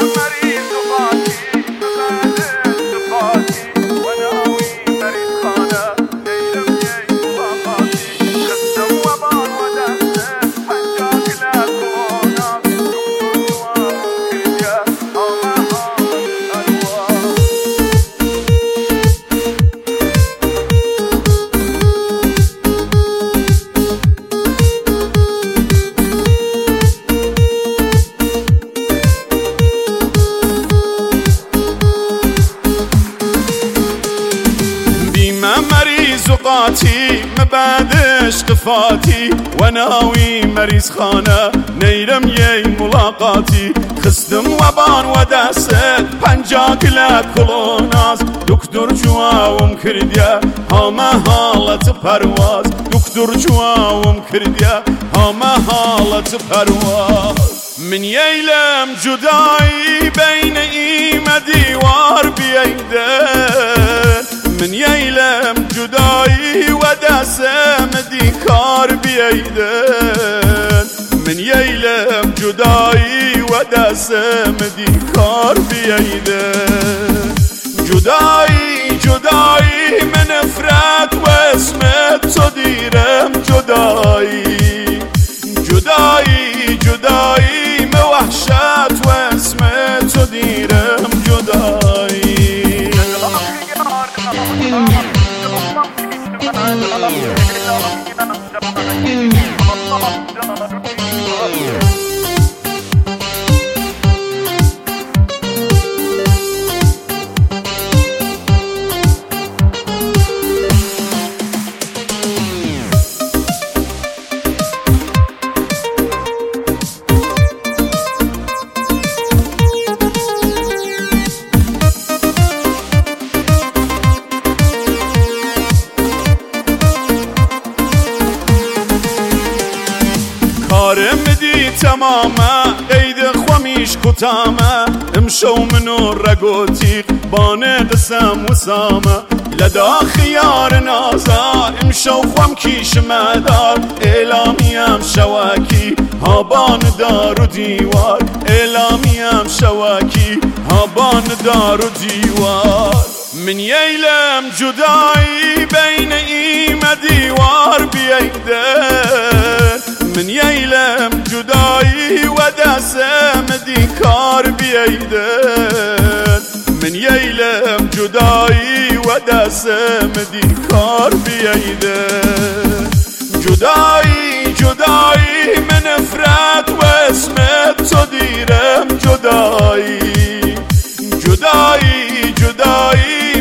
قاتي ما بعدش قفاتي وناوي مريض خانه نيرم يي ملاقاتي خستم وبان ودست پنجاك لكلوناز دكتور جواوم كرديا هما حالت پرواز دكتور جواوم كرديا هما حالت پرواز من ييلم جداي بين ايمه ديوار بيدن من ييلم جداي ودسم ديكار بيدن من ييلم جداي ودسم ديكار بيدن جداي جداي من افراد واسمت صديرم جداي جداي جداي موحشات واسمت صديرم جداي کارم دی تمامه عید خوامیش کتامه امشو منو رگوتیق بانه قسم وسامه لدا خیار نازا امشو خوام کیش مدار اعلامیم شواکی هابان دار و دیوار اعلامیم شواکی هابان دار و دیوار من ييلم جداي بين ايمه ديوار بيدن من ييلم جداي ودسم ديكار بيدن من ييلم جداي ودسم ديكار بيدن جداي جداي من افراد واسمت صديرم جداي جداي جداي